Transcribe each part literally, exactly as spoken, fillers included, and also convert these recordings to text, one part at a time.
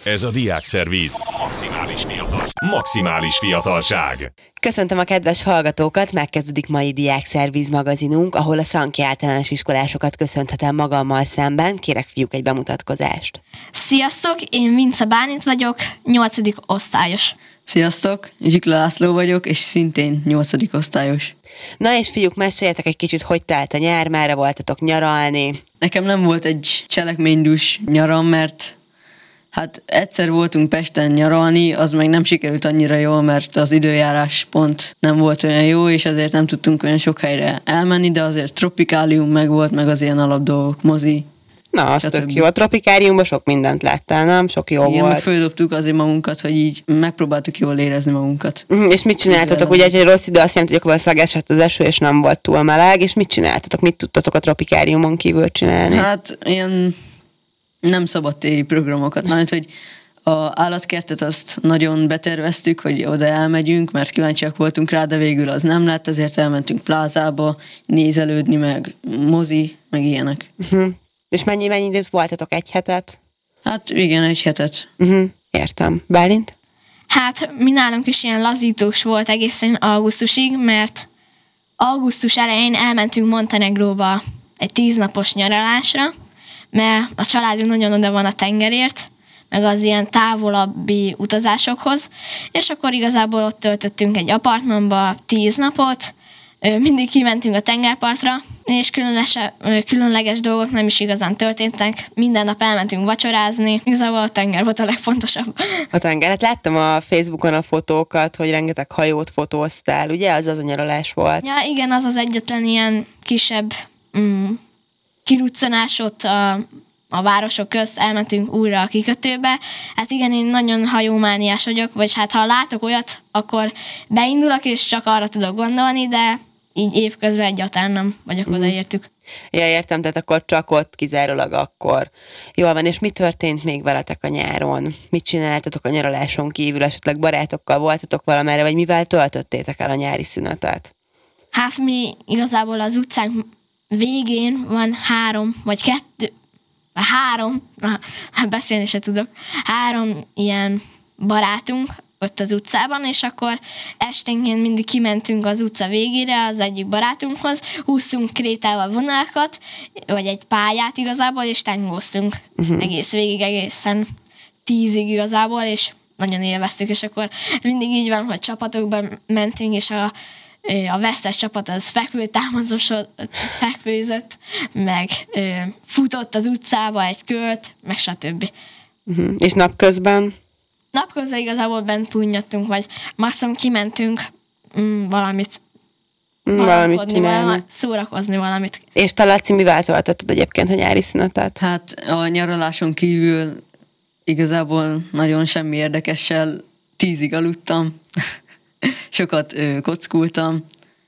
Ez a Diákszervíz. Maximális fiatal. Maximális fiatalság. Köszöntöm a kedves hallgatókat, megkezdődik mai Diákszervíz magazinunk, ahol a Szanki általános iskolásokat köszönhetem magammal szemben. Kérek fiúk egy bemutatkozást. Sziasztok, én Vince Bálint vagyok, nyolcadik osztályos. Sziasztok, Zsikla László vagyok, és szintén nyolcadik osztályos. Na és fiúk, meséljetek egy kicsit, hogy telt a nyár, merre voltatok nyaralni? Nekem nem volt egy cselekménydús nyaram, mert hát egyszer voltunk Pesten nyaralni, az meg nem sikerült annyira jól, mert az időjárás pont nem volt olyan jó, és ezért nem tudtunk olyan sok helyre elmenni, de azért tropikálium meg volt, meg az ilyen alapdolgok, mozi. Na, az tök jó. A tropikáriumban sok mindent láttál, nem? Sok jó Igen, volt. meg földobtuk azért magunkat, hogy így megpróbáltuk jól érezni magunkat. Uh-huh. És mit csináltatok? Ugye egy rossz idő azt jelenti, hogy akkor esett az eső, és nem volt túl meleg, és mit csináltatok? Mit tudtatok a tropikáriumon kívül csinálni? Hát ilyen nem szabadtéri programokat, mert hogy a állatkertet azt nagyon beterveztük, hogy oda elmegyünk, mert kíváncsiak voltunk rá, de végül az nem lett, ezért elmentünk plázába nézelődni, meg mozi, meg ilyenek. Uh-huh. És mennyi, mennyi időt voltatok? Egy hetet? Hát igen, egy hetet. Uh-huh. Értem. Bálint? Hát mi nálunk is ilyen lazítós volt egészen augusztusig, mert augusztus elején elmentünk Montenegróba egy tíznapos nyaralásra, mert a családunk nagyon oda van a tengerért, meg az ilyen távolabbi utazásokhoz, és akkor igazából ott töltöttünk egy apartmanba tíz napot, mindig kimentünk a tengerpartra, és különleges dolgok nem is igazán történtek. Minden nap elmentünk vacsorázni, igazából a tenger volt a legfontosabb. A tenger. Hát láttam a Facebookon a fotókat, hogy rengeteg hajót fotóztál, ugye? Az az a nyaralás volt. Ja, igen, az az egyetlen ilyen kisebb mm, kiruccanás ott a, a városok közt, elmentünk újra a kikötőbe. Hát igen, én nagyon hajómániás vagyok, vagy hát ha látok olyat, akkor beindulok, és csak arra tudok gondolni, de így évközben egyáltalán nem vagyok, odaértük. Ja, értem, tehát akkor csak ott, kizárólag akkor. Jól van, és mi történt még veletek a nyáron? Mit csináltatok a nyaraláson kívül? Esetleg barátokkal voltatok valamerre, vagy mivel töltöttétek el a nyári szünetet? Hát mi igazából az utcánk végén van három, vagy kettő, három, hát beszélni se tudok, három ilyen barátunk ott az utcában, és akkor esténként mindig kimentünk az utca végére az egyik barátunkhoz, húztunk krétával vonalakat, vagy egy pályát igazából, és tangóztunk uh-huh. egész végig, egészen tízig igazából, és nagyon élveztük, és akkor mindig így van, hogy csapatokban mentünk, és a a vesztes csapat az fekvőzött, meg ö, futott az utcába egy kört, meg stb. Uh-huh. És napközben? Napközben igazából bent punnyadtunk, vagy maximum kimentünk mm, valamit valamit csinálni. Valami, szórakozni valamit. És te, Laci, mivel töltötted egyébként a nyári szünetet? Hát a nyaraláson kívül igazából nagyon semmi érdekessel tízig aludtam. Sokat ö, kockultam.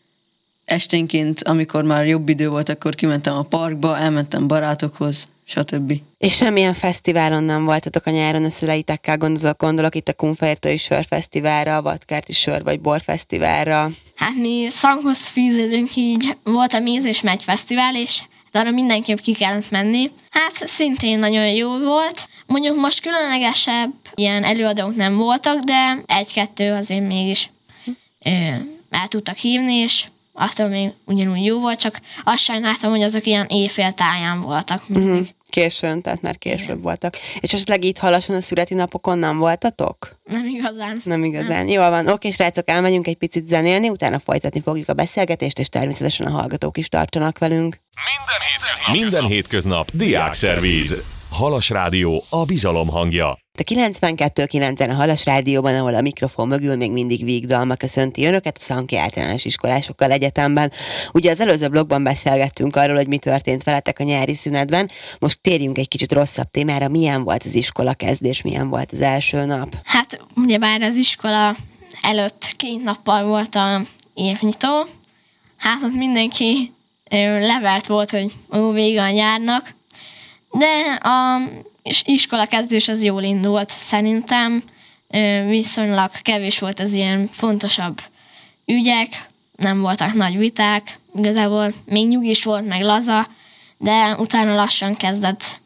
Esténként, amikor már jobb idő volt, akkor kimentem a parkba, elmentem barátokhoz, stb. És semmilyen fesztiválon nem voltatok a nyáron a szüleitekkel, gondolok, gondolok itt a Kunfehértói Sörfesztiválra, a Vadkerti Sör vagy Borfesztiválra. Hát mi Szanghoz fűződünk, így volt a Méz és Megy Fesztivál, és hát arra mindenképp ki kellett menni. Hát szintén nagyon jó volt. Mondjuk most különlegesebb ilyen előadók nem voltak, de egy-kettő azért mégis ö, el tudtak hívni, és attól még ugyanúgy jó volt, csak azt sajnáltam, hogy azok ilyen éjfél táján voltak mindig. Uh-huh. Későn, tehát már később igen. voltak. És esetleg itt halason a születi napokon nem voltatok? Nem igazán. Nem igazán. Nem. Jól van. Oké, srácok, elmegyünk egy picit zenélni, utána folytatni fogjuk a beszélgetést, és természetesen a hallgatók is tartsanak velünk. Minden hétköznap, Minden hétköznap Diákszervíz. Halas Rádió, a bizalom hangja. A kilencvenkettő kilencen a Halas Rádióban, ahol a mikrofon mögül még mindig Víg Dalma köszönti önöket a Szanki általános iskolásokkal egyetemben. Ugye az előző blogban beszélgettünk arról, hogy mi történt veletek a nyári szünetben. Most térjünk egy kicsit rosszabb témára. Milyen volt az iskola kezdés, milyen volt az első nap? Hát ugyebár az iskola előtt két nappal volt a évnyitó. Hát ott mindenki levert volt, hogy ó, vége a nyárnak. De a iskola kezdés az jól indult szerintem, viszonylag kevés volt az ilyen fontosabb ügyek, nem voltak nagy viták, igazából még nyugis volt, meg laza, de utána lassan kezdett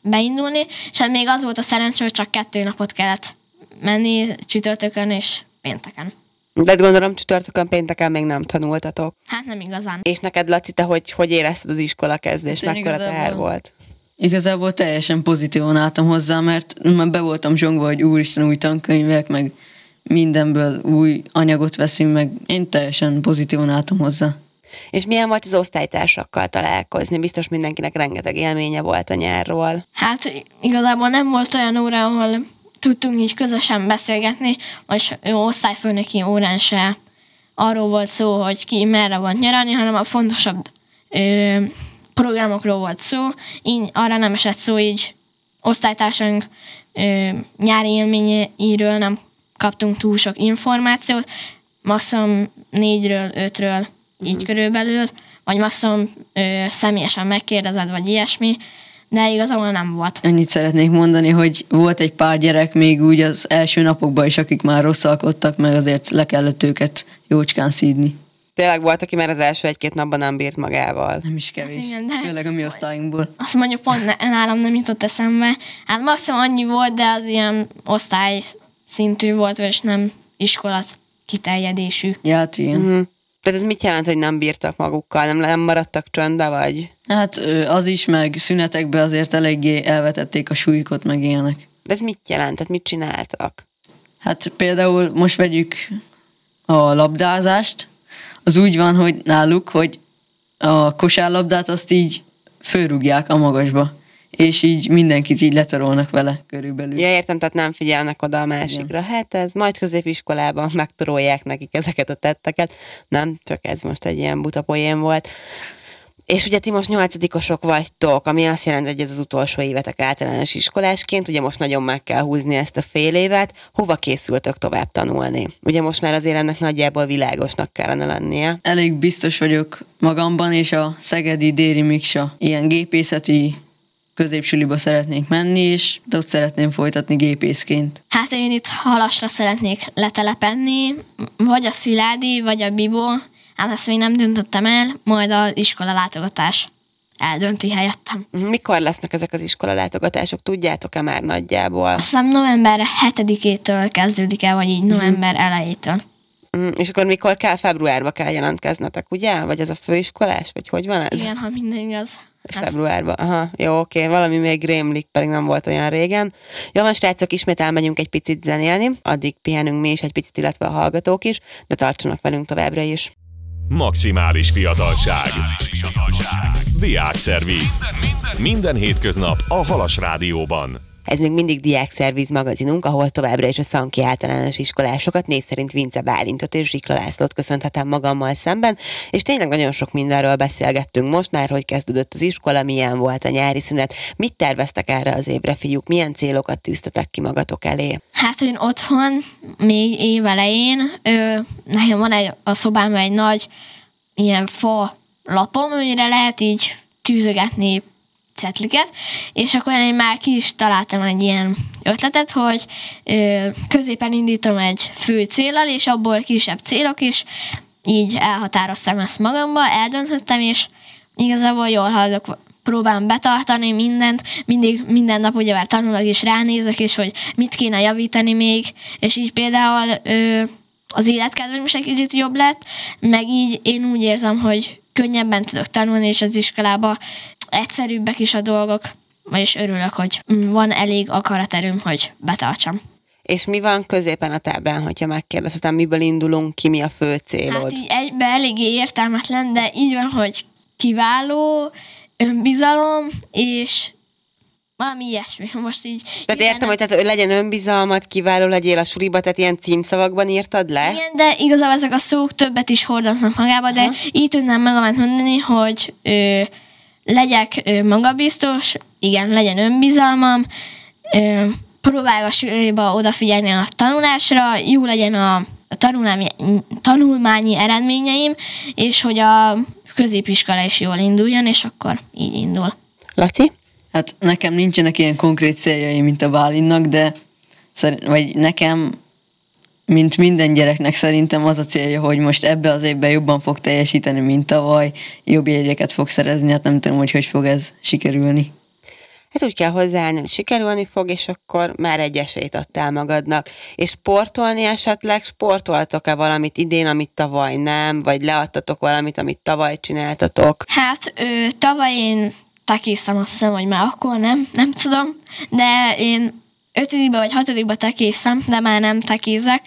beindulni, és hát még az volt a szerencsé, hogy csak kettő napot kellett menni, csütörtökön és pénteken. De gondolom csütörtökön, pénteken még nem tanultatok. Hát nem igazán. És neked, Laci, te hogy, hogy érezted az iskola kezdés? Hát Mekkora igazából- teher volt? Igazából teljesen pozitívan álltam hozzá, mert már be voltam zsongva, hogy úristen új tankönyvek, meg mindenből új anyagot veszünk, meg én teljesen pozitívan álltam hozzá. És milyen volt az osztálytársakkal találkozni? Biztos mindenkinek rengeteg élménye volt a nyárról. Hát igazából nem volt olyan óra, ahol tudtunk így közösen beszélgetni, vagy osztályfőnöki órán se arról volt szó, hogy ki merre volt nyaralni, hanem a fontosabb ö, programokról volt szó. Így arra nem esett szó, így osztálytársunk ö, nyári élményeiről nem kaptunk túl sok információt, maximum négyről, ötről így körülbelül, vagy maximum ö, személyesen megkérdezed, vagy ilyesmi, de igazából nem volt. Annyit szeretnék mondani, hogy volt egy pár gyerek még úgy az első napokban is, akik már rosszalkodtak, meg azért le kellett őket jócskán szídni. Tényleg volt, aki már az első egy-két napban nem bírt magával. Nem is kevés. Igen, de- Főleg a mi osztályunkból. Azt mondjuk pont ne- nálam nem jutott eszembe. Hát maximum annyi volt, de az ilyen osztály szintű volt, és nem iskolat kiterjedésű. Ja, hát igen. Mhm. Tehát ez mit jelent, hogy nem bírtak magukkal? Nem, nem maradtak csöndbe, vagy? Hát ö, az is, meg szünetekben azért eléggé elvetették a súlyukat, meg ilyenek. De ez mit jelent? Tehát mit csináltak? Hát például most vegyük a labdázást, az úgy van, hogy náluk, hogy a kosárlabdát azt így fölrúgják a magasba, és így mindenkit így letarolnak vele körülbelül. Ja, értem, tehát nem figyelnek oda a másikra. Igen. Hát ez majd középiskolában megtorolják nekik ezeket a tetteket. Nem, csak ez most egy ilyen buta poén volt. És ugye ti most nyolcadikosok vagytok, ami azt jelenti, hogy ez az utolsó évetek általános iskolásként, ugye most nagyon meg kell húzni ezt a fél évet. Hova készültök tovább tanulni? Ugye most már azért ennek nagyjából világosnak kellene lennie. Elég biztos vagyok magamban, és a Szegedi Déri Miksa ilyen gépészeti középsuliba szeretnék menni, és ott szeretném folytatni gépészként. Hát én itt Halasra szeretnék letelepedni, vagy a Sziládi, vagy a Bibó. Hát ezt még nem döntöttem el, majd az iskola látogatás eldönti helyettem. Mikor lesznek ezek az iskola látogatások? Tudjátok-e már nagyjából? Azt hiszem november hetedikétől kezdődik el, vagy így november elejétől. Mm, és akkor mikor kell? Februárba kell jelentkeznetek, ugye? Vagy ez a főiskolás? Vagy hogy van ez? Igen, ha minden igaz. Hát, Februárban. Aha, jó, oké, valami még rémlik, pedig nem volt olyan régen. Jó van, srácok, ismét elmegyünk egy picit zenélni, addig pihenünk mi is egy picit, illetve a hallgatók is, de tartsanak velünk továbbra is. Maximális fiatalság. Diákszerviz. Minden hétköznap a Halas Rádióban. Ez még mindig Diákszerviz magazinunk, ahol továbbra is a Szanki általános iskolásokat, név szerint Vince Bálintot és Zsikla Lászlót köszönhetem magammal szemben, és tényleg nagyon sok mindenről beszélgettünk most már, hogy kezdődött az iskola, milyen volt a nyári szünet, mit terveztek erre az évre, fiúk, milyen célokat tűztetek ki magatok elé? hát én otthon, még évelején, ö, nekem van egy, a szobámban egy nagy ilyen fa lapom, amire lehet így tűzögetni cetliket, és akkor én már ki is találtam egy ilyen ötletet, hogy ö, középen indítom egy fő céllal, és abból kisebb célok, és így elhatároztam ezt magamba, eldöntöttem, és igazából jól haladok, próbálom betartani mindent, mindig minden nap ugye már tanulok és ránézek, és hogy mit kéne javítani még, és így például ö, az életkedvem is egy kicsit jobb lett, meg így én úgy érzem, hogy könnyebben tudok tanulni, és az iskolába egyszerűbbek is a dolgok, és örülök, hogy van elég akaraterőm, hogy betartsam. És mi van középen a táblán, hogyha megkérdezhetem, miből indulunk ki, mi a fő célod? Hát így egybe eléggé értelmetlen, de így van, hogy kiváló, önbizalom, és valami ilyesmi. Most így... Tehát értem, hogy tehát legyen önbizalmat, kiváló legyél a suliba, tehát ilyen címszavakban írtad le? Igen, de igazából ezek a szók többet is hordoznak magába, de Aha. így tudnám magamat mondani, hogy ö, legyek ö, magabiztos, igen, legyen önbizalmam, ö, próbálj a suliba odafigyelni a tanulásra, jó legyen a, a tanulmányi, tanulmányi eredményeim, és hogy a középiskola is jól induljon, és akkor így indul. Laci? Hát nekem nincsenek ilyen konkrét céljaim, mint a Bálinnak, de szerint, vagy nekem, mint minden gyereknek szerintem az a célja, hogy most ebbe az évben jobban fog teljesíteni, mint tavaly, jobb jegyeket fog szerezni, hát nem tudom, hogy hogy fog ez sikerülni. hát úgy kell hozzáállni, hogy sikerülni fog, és akkor már egy esélyt adtál magadnak. És sportolni esetleg, sportoltok-e valamit idén, amit tavaly nem, vagy leadtatok valamit, amit tavaly csináltatok? Hát ö, tavaly én tekésztem, azt hiszem, hogy már akkor nem, nem tudom, de én ötödikbe vagy hatodikba tekésztem, de már nem tekézek.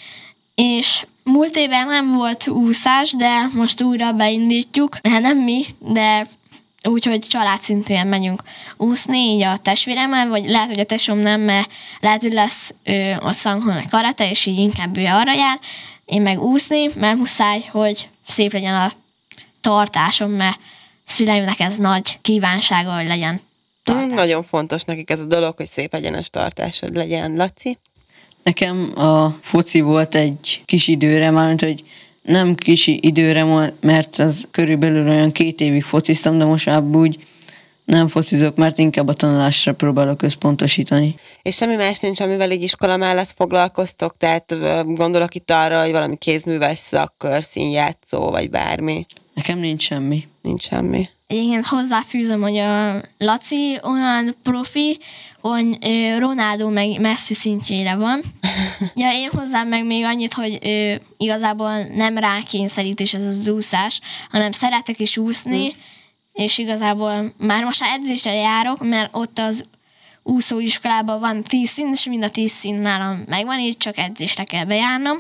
És múlt évben nem volt úszás, de most újra beindítjuk. Hát nem mi, de úgyhogy családszintűen megyünk úszni, így a testvéremmel, vagy lehet, hogy a tesóm nem, mert lehet, hogy lesz ö, a Szankon karate, és így inkább ő arra jár. Én meg úszni, mert muszáj, hogy szép legyen a tartásom, mert szüleimnek ez nagy kívánsága, hogy legyen tartás. Mm, nagyon fontos nekik ez a dolog, hogy szép egyenes tartásod legyen. Laci? Nekem a foci volt egy kis időre, mármint, hogy nem kis időre, mert az körülbelül olyan két évig fociztam, de most már úgy nem focizok, mert inkább a tanulásra próbálok összpontosítani. És semmi más nincs, amivel így iskola mellett foglalkoztok? Tehát gondolok itt arra, hogy valami kézműves szakkör, színjátszó, vagy bármi. Nekem nincs semmi. Nincs semmi. Egyébként hozzáfűzöm, hogy a Laci olyan profi, hogy Ronaldo meg Messi szintjére van. Ja, én hozzám meg még annyit, hogy ö, igazából nem rákényszerítés ez az úszás, hanem szeretek is úszni, hm. és igazából már most már edzésre járok, mert ott az úszóiskolában van tíz szín, és mind a tíz szín nálam megvan, így csak edzésre kell bejárnom.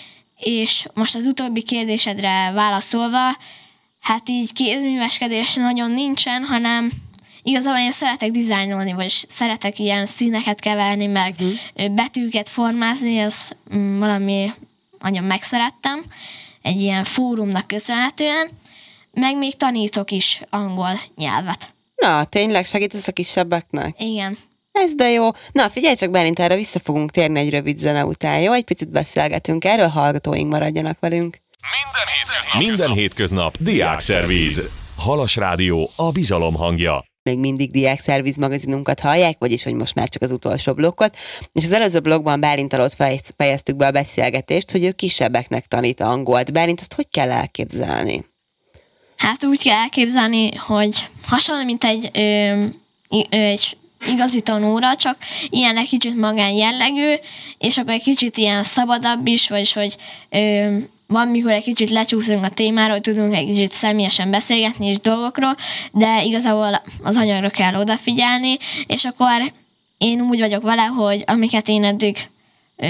És most az utóbbi kérdésedre válaszolva, hát így kézműveskedés nagyon nincsen, hanem igazából én szeretek dizájnolni, vagy szeretek ilyen színeket keverni, meg mm. betűket formázni, ezt valami nagyon megszerettem, egy ilyen fórumnak köszönhetően, meg még tanítok is angol nyelvet. Na, tényleg segítesz a kisebbeknek? Igen. Ez de jó. Na, figyelj csak, Bálint, erre vissza fogunk térni egy rövid zene után, jó? Egy picit beszélgetünk erről, hallgatóink maradjanak velünk. Minden hétköznap, Minden hétköznap Diákszervíz. Halas Rádió, a bizalom hangja. Még mindig Diákszervíz magazinunkat hallják, vagyis hogy most már csak az utolsó blokkot. És az előző blokkban Bálinttal ott fejeztük be a beszélgetést, hogy ő kisebbeknek tanít angolt. Bálint, ezt hogy kell elképzelni? Hát úgy kell elképzelni, hogy hasonló, mint egy, ö, ö, egy igazi tanóra, csak ilyen egy kicsit magán jellegű, és akkor egy kicsit ilyen szabadabb is, vagyis hogy ö, van, mikor egy kicsit lecsúszunk a témáról, tudunk egy kicsit személyesen beszélgetni és dolgokról, de igazából az anyagra kell odafigyelni, és akkor én úgy vagyok vele, hogy amiket én eddig ö,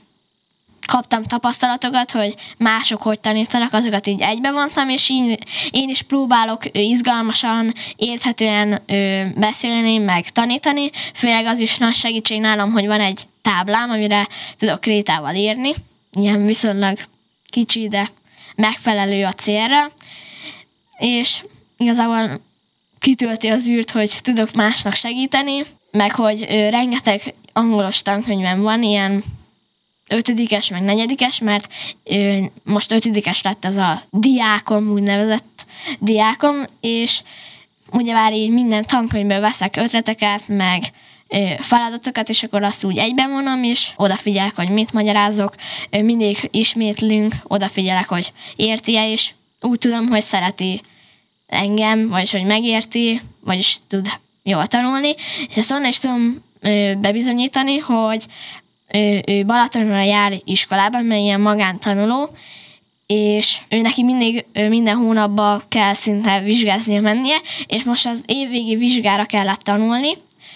kaptam tapasztalatokat, hogy mások hogy tanítanak, azokat így egybevontam, és így én is próbálok izgalmasan, érthetően ö, beszélni, meg tanítani. Főleg az is nagy segítség nálam, hogy van egy táblám, amire tudok krétával írni. Ilyen viszonylag kicsi, de megfelelő a célra. És igazából kitölti az űrt, hogy tudok másnak segíteni, meg hogy ö, rengeteg angolos tankönyvem van, ilyen ötödikes, meg negyedikes, mert ö, most ötödikes lett ez a diákom, úgynevezett diákom, és ugye már így minden tankönyvből veszek ötleteket, meg ö, feladatokat, és akkor azt úgy egyben vonom, és odafigyelek, hogy mit magyarázok, ö, mindig ismétlünk, odafigyelek, hogy érti-e, és úgy tudom, hogy szereti engem, vagyis hogy megérti, vagyis tud jól tanulni, és ezt onnan is tudom ö, bebizonyítani, hogy Ő, ő Balatonra jár iskolában, mert ilyen magántanuló, és ő neki mindig ő minden hónapban kell szinte vizsgáznia mennie, és most az évvégi vizsgára kellett tanulni,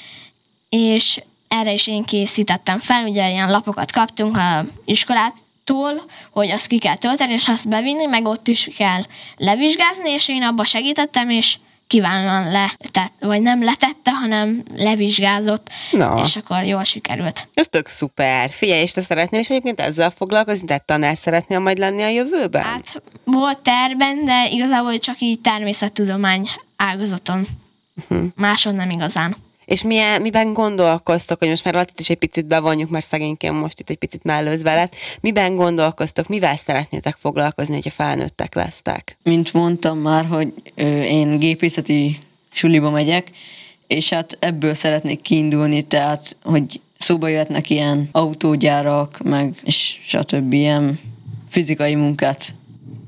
és erre is én készítettem fel, ugye ilyen lapokat kaptunk a iskolától, hogy azt ki kell tölteni, és azt bevinni, meg ott is kell levizsgázni, és én abba segítettem, és kívánóan letett, vagy nem letette, hanem levizsgázott, Na. és akkor jól sikerült. Ez tök szuper. Figyelj, és te szeretnél is egyébként ezzel foglalkozni? Tehát tanár szeretnél majd lenni a jövőben? Hát volt terben, de igazából csak így természettudomány ágazaton. Uh-huh. Máson nem igazán. És milyen, miben gondolkoztok, hogy most már Lacit is egy picit bevonjuk, mert szegényként most itt egy picit mellőz veled. Miben gondolkoztok, mivel szeretnétek foglalkozni, hogyha felnőttek lesztek? Mint mondtam már, hogy ö, én gépészeti suliba megyek, és hát ebből szeretnék kiindulni, tehát, hogy szóba jöhetnek ilyen autógyárak, meg és stb. Ilyen fizikai munkát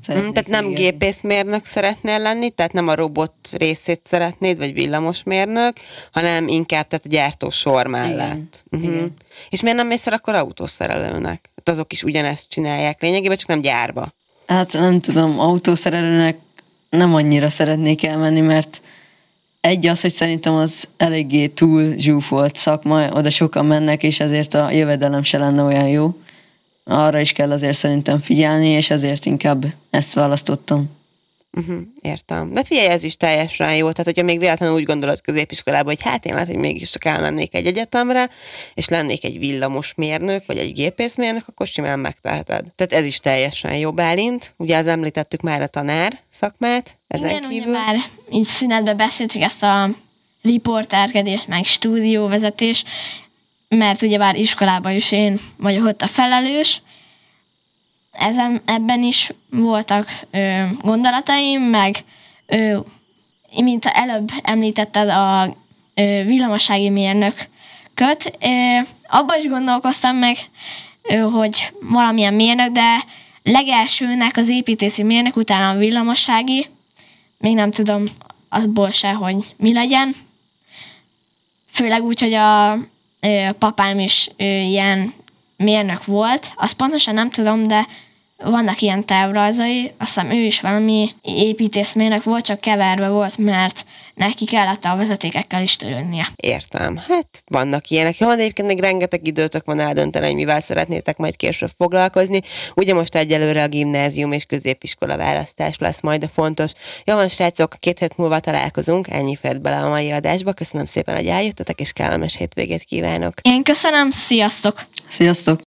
szeretnék. Mm, tehát nem végezni. gépészmérnök szeretnél lenni, tehát nem a robot részét szeretnéd, vagy villamosmérnök, hanem inkább tehát a gyártósor mellett. Igen. Uh-huh. Igen. És miért nem mész el akkor autószerelőnek? Hát azok is ugyanezt csinálják lényegében, csak nem gyárba. Hát nem tudom, autószerelőnek nem annyira szeretnék elmenni, mert egy az, hogy szerintem az eléggé túl zsúfolt szakma, oda sokan mennek, és ezért a jövedelem se lenne olyan jó. Arra is kell azért szerintem figyelni, és ezért inkább ezt választottam. Uh-huh, értem. De figyelj, ez is teljesen jó. Tehát, hogyha még véletlenül úgy gondolod középiskolában, hogy hát én lehet, hogy mégis csak elmennék egy egyetemre, és lennék egy villamosmérnök, vagy egy gépészmérnök, akkor simán megteheted. Tehát ez is teljesen jó. Bálint, ugye az említettük már a tanár szakmát, ezen Igen, kívül. ugye már így szünetben beszéltük ezt a riporterkedés, meg stúdióvezetés, mert ugye már iskolában is én vagyok ott a felelős. Ezen, ebben is voltak ö, gondolataim, meg ö, mint előbb említetted a ö, villamossági mérnököt, ö, abban is gondolkoztam meg, ö, hogy valamilyen mérnök, de legelsőnek az építészi mérnök, utána a villamossági, még nem tudom abból se, hogy mi legyen. Főleg úgy, hogy a ö, papám is ö, ilyen mérnök volt, azt pontosan nem tudom, de vannak ilyen tervrajzai, azt hiszem ő is valami építészmérnök volt, csak keverve volt, mert neki kellett a vezetékekkel is törődnie. Értem. Hát vannak ilyenek. Jó, de egyébként még rengeteg időtök van eldönteni, hogy mivel szeretnétek majd később foglalkozni. Ugye most egyelőre a gimnázium és középiskola választás lesz majd a fontos. Jó van, srácok, két hét múlva találkozunk. Ennyi fért bele a mai adásba. Köszönöm szépen, hogy eljöttetek, és kellemes hétvégét kívánok. Én köszönöm, sziasztok! Sziasztok!